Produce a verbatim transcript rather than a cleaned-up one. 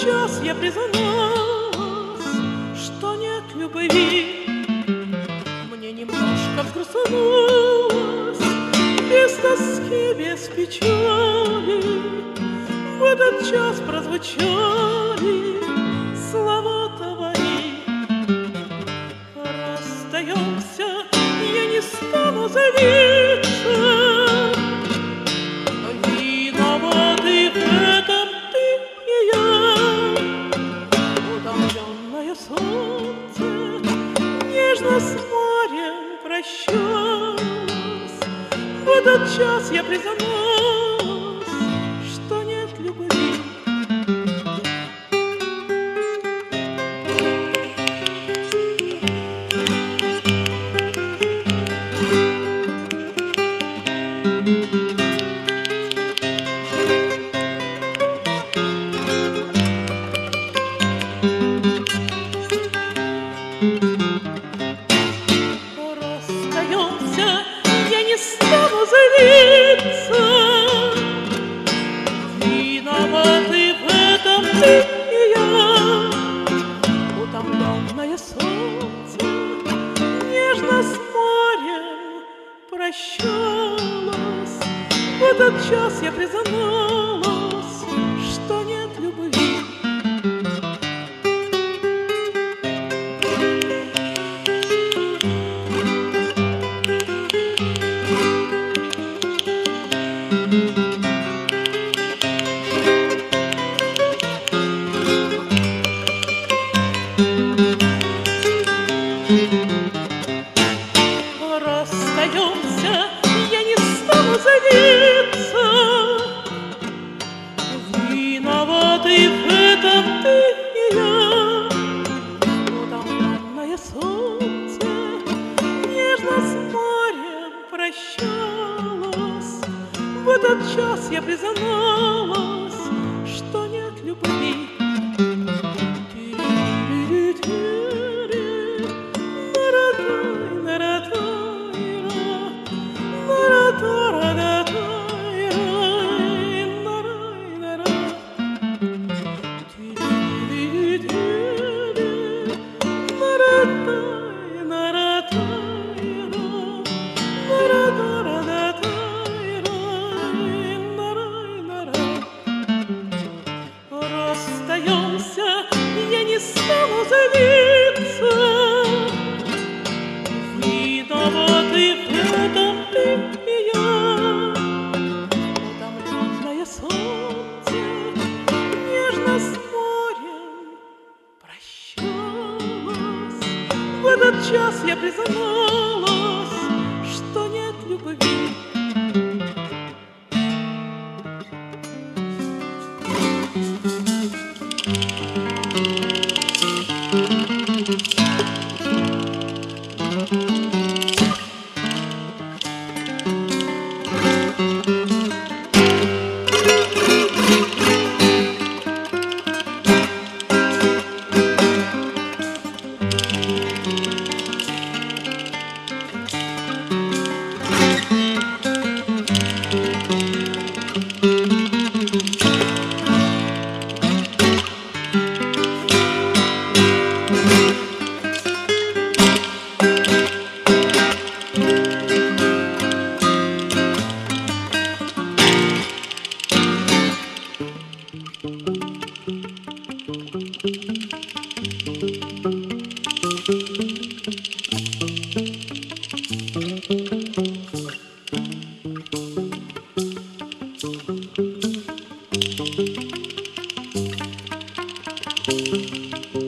час я призналась, что нет любви. Мне немножко взгрустнулось, без тоски, без печали. В этот час прозвучали слова твои. Расстаемся, я не стану злиться, но виноваты в этом ты и я. Утомленное солнце нежно с морем прощалось. В этот час я призналась, что нет любви. Расстаемся, я не стану злиться, виноваты в этом ты и я. Утомленное солнце нежно с морем прощалось. В этот час я призналась, что нет любви. Расстаемся, я не стану злиться, виноваты в этом ты и я. Утомленное солнце нежно с морем прощалось. В этот час я призналась, что нет любви. Расстаемся, я не стану злиться, виноваты в этом ты и я. Утомленное солнце нежно с морем прощалось. В этот час я призналась, что нет любви. Thank you.